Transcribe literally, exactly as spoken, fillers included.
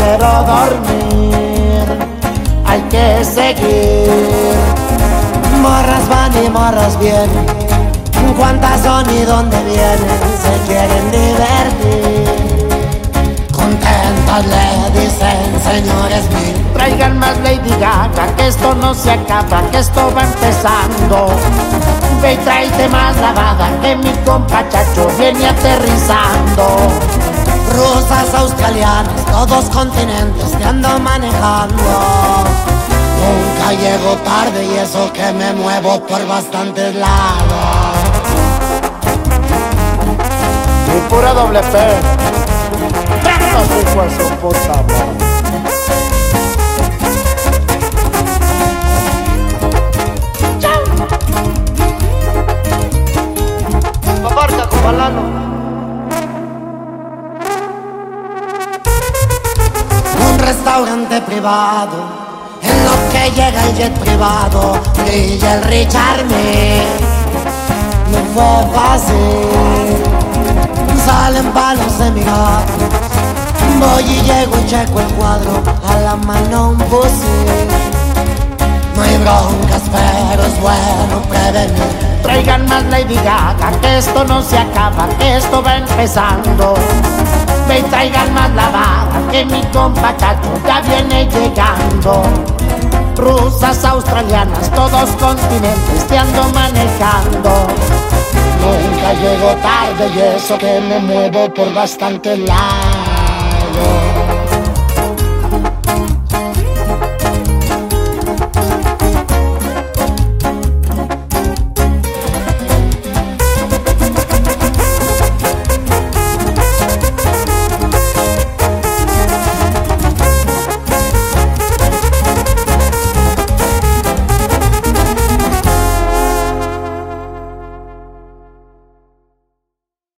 quiero dormir, hay que seguir. Morras van y morras vienen, cuántas son y dónde vienen, se quieren divertir. Contentas le dicen, señores míos, traigan más Lady Gaga, que esto no se acaba, que esto va empezando. Ve y tráete más lavada, que mi compa Chacho viene aterrizando. Rusas, australianas, todos continentes te ando manejando. Nunca llego tarde y eso que me muevo por bastantes lados. Y pura doble P. ¡Venga, hijo de su puta madre! Paparca con balano. Un restaurante privado, en lo que llega el jet privado, brilla el Richard Mille. No fue fácil, salen palos de mi gato. Voy y llego y checo el cuadro, a la mano un fusil. No hay broncas, pero es bueno prevenir. Traigan más Lady Gaga, que esto no se acaba, que esto va empezando. Ve y traigan más lavada, que mi compa Chacho ya viene llegando. Rusas, australianas, todos continentes te ando manejando. Nunca llego tarde y eso que me muevo por bastante lado.